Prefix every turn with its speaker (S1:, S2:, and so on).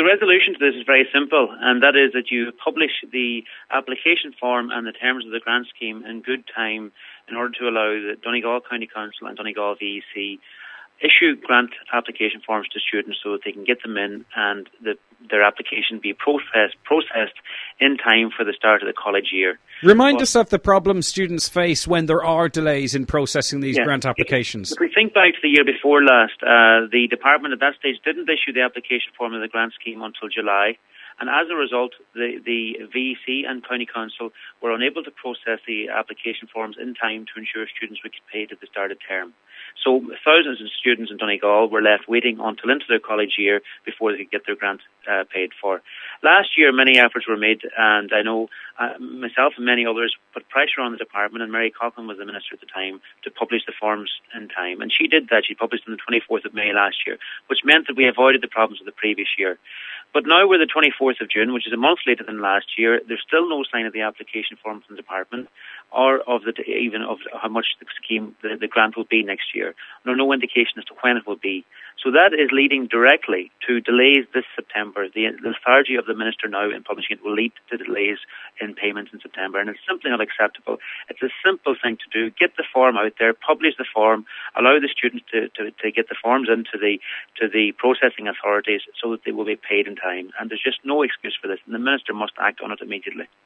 S1: resolution to this is very simple, and that is that you publish the application form and the terms of the grant scheme in good time in order to allow the Donegal County Council and Donegal VEC issue grant application forms to students so that they can get them in and their application be processed in time for the start of the college year.
S2: Remind us of the problems students face when there are delays in processing these grant applications.
S1: If we think back to the year before last, the department at that stage didn't issue the application form of the grant scheme until July. And as a result, the VEC and County Council were unable to process the application forms in time to ensure students would get paid at the start of term. So thousands of students in Donegal were left waiting until into their college year before they could get their grant paid for. Last year, many efforts were made, and I know myself and many others put pressure on the department, and Mary Coughlin was the minister at the time, to publish the forms in time. And she did that. She published them on the 24th of May last year, which meant that we avoided the problems of the previous year. But now we're the 24th of June, which is a month later than last year. There's still no sign of the application form from the department or of even of how much the scheme, the grant will be next year. No indication as to when it will be. So that is leading directly to delays this September. The lethargy of the minister now in publishing it will lead to delays in payments in September, and it's simply not acceptable. It's a simple thing to do. Get the form out there, publish the form, allow the students to get the forms into the processing authorities so that they will be paid in time. And there's just no excuse for this, and the minister must act on it immediately.